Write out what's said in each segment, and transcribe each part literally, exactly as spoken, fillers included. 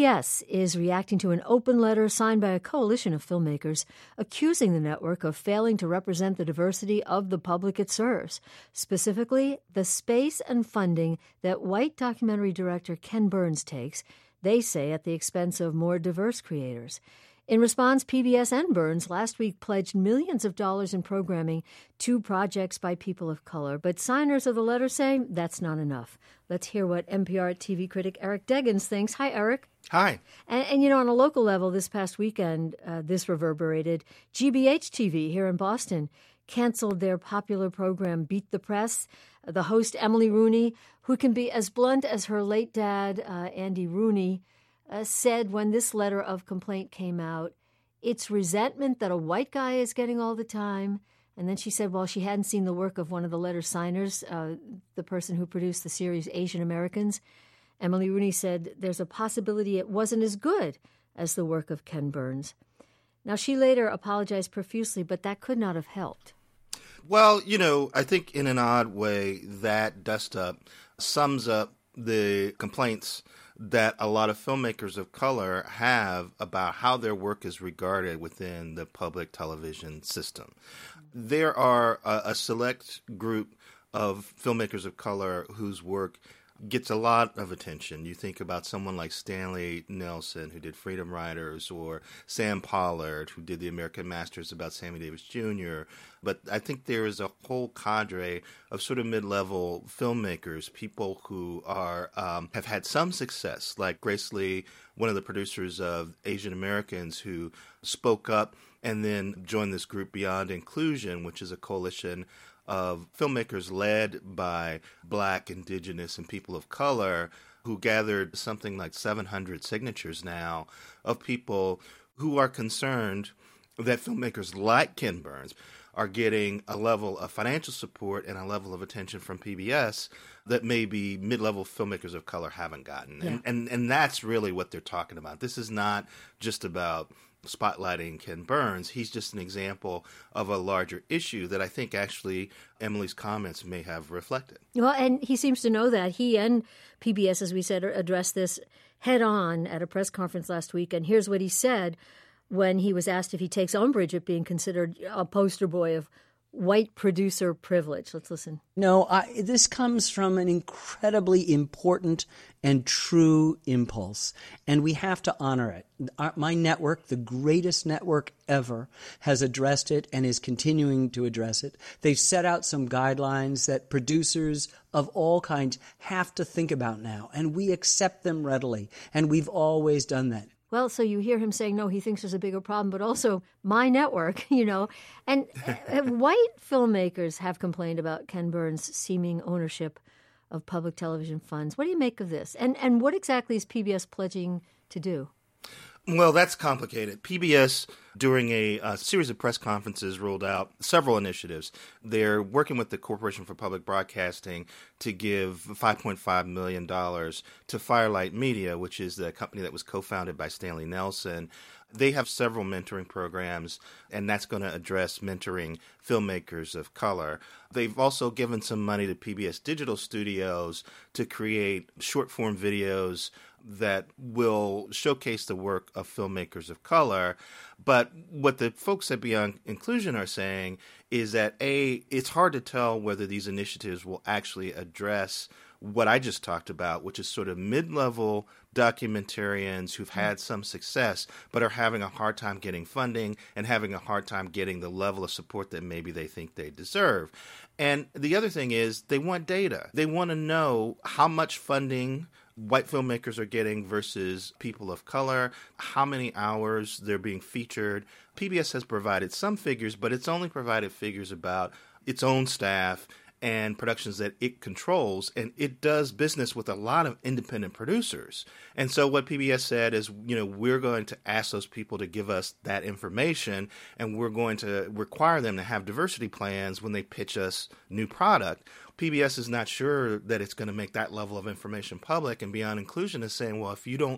B S is reacting to an open letter signed by a coalition of filmmakers accusing the network of failing to represent the diversity of the public it serves, specifically the space and funding that white documentary director Ken Burns takes, they say, at the expense of more diverse creators. In response, P B S and Burns last week pledged millions of dollars in programming to projects by people of color. But signers of the letter say that's not enough. Let's hear what N P R T V critic Eric Deggans thinks. Hi, Eric. Hi. And, and you know, on a local level, this past weekend, uh, this reverberated. G B H T V here in Boston canceled their popular program Beat the Press. The host, Emily Rooney, who can be as blunt as her late dad, uh, Andy Rooney, Uh, said when this letter of complaint came out, it's resentment that a white guy is getting all the time. And then she said, well, she hadn't seen the work of one of the letter signers, uh, the person who produced the series Asian Americans. Emily Rooney said there's a possibility it wasn't as good as the work of Ken Burns. Now, she later apologized profusely, but that could not have helped. Well, you know, I think in an odd way that dust-up sums up the complaints that a lot of filmmakers of color have about how their work is regarded within the public television system. There are a, a select group of filmmakers of color whose work gets a lot of attention. You think about someone like Stanley Nelson, who did Freedom Riders, or Sam Pollard, who did The American Masters about Sammy Davis Junior But I think there is a whole cadre of sort of mid-level filmmakers, people who are um, have had some success, like Grace Lee, one of the producers of Asian Americans, who spoke up and then joined this group Beyond Inclusion, which is a coalition of filmmakers led by Black, Indigenous, and people of color, who gathered something like seven hundred signatures now of people who are concerned that filmmakers like Ken Burns are getting a level of financial support and a level of attention from P B S that maybe mid-level filmmakers of color haven't gotten. Yeah. And, and and that's really what they're talking about. This is not just about spotlighting Ken Burns. He's just an example of a larger issue that I think actually Emily's comments may have reflected. Well, and he seems to know that. He and P B S, as we said, addressed this head on at a press conference last week. And here's what he said when he was asked if he takes umbrage at being considered a poster boy of white producer privilege. Let's listen. No, I, this comes from an incredibly important and true impulse, and we have to honor it. Our, my network, the greatest network ever, has addressed it and is continuing to address it. They've set out some guidelines that producers of all kinds have to think about now, and we accept them readily, and we've always done that. Well, so you hear him saying, no, he thinks there's a bigger problem, but also my network, you know. And white filmmakers have complained about Ken Burns' seeming ownership of public television funds. What do you make of this? And and what exactly is P B S pledging to do? Well, that's complicated. P B S, during a, a series of press conferences, rolled out several initiatives. They're working with the Corporation for Public Broadcasting to give five point five million dollars to Firelight Media, which is the company that was co-founded by Stanley Nelson. They have several mentoring programs, and that's going to address mentoring filmmakers of color. They've also given some money to P B S Digital Studios to create short-form videos that will showcase the work of filmmakers of color. But what the folks at Beyond Inclusion are saying is that, A, it's hard to tell whether these initiatives will actually address what I just talked about, which is sort of mid-level documentarians who've had some success but are having a hard time getting funding and having a hard time getting the level of support that maybe they think they deserve. And the other thing is they want data. They want to know how much funding white filmmakers are getting versus people of color, how many hours they're being featured. P B S has provided some figures, but it's only provided figures about its own staff and productions that it controls, and it does business with a lot of independent producers. And so what P B S said is, you know, we're going to ask those people to give us that information, and we're going to require them to have diversity plans when they pitch us new product. P B S is not sure that it's going to make that level of information public, and Beyond Inclusion is saying, well, if you don't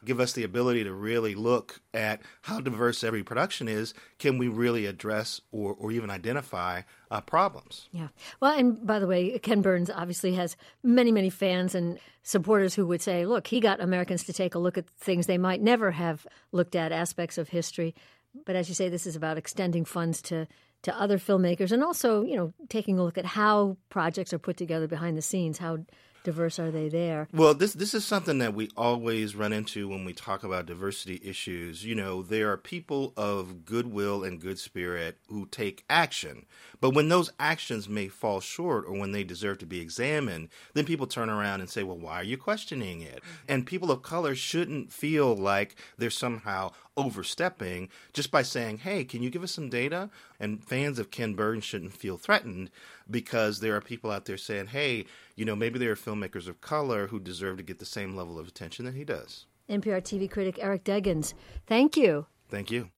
give us the ability to really look at how diverse every production is, can we really address or, or even identify uh, problems? Yeah. Well, and by the way, Ken Burns obviously has many, many fans and supporters who would say, look, he got Americans to take a look at things they might never have looked at, aspects of history. But as you say, this is about extending funds to to other filmmakers and also, you know, taking a look at how projects are put together behind the scenes, how diverse are they there? Well, this this is something that we always run into when we talk about diversity issues. You know, there are people of goodwill and good spirit who take action. But when those actions may fall short or when they deserve to be examined, then people turn around and say, well, why are you questioning it? And people of color shouldn't feel like they're somehow overstepping just by saying, hey, can you give us some data? And fans of Ken Burns shouldn't feel threatened because there are people out there saying, hey, you know, maybe there are filmmakers of color who deserve to get the same level of attention that he does. N P R T V critic Eric Deggans, thank you. Thank you.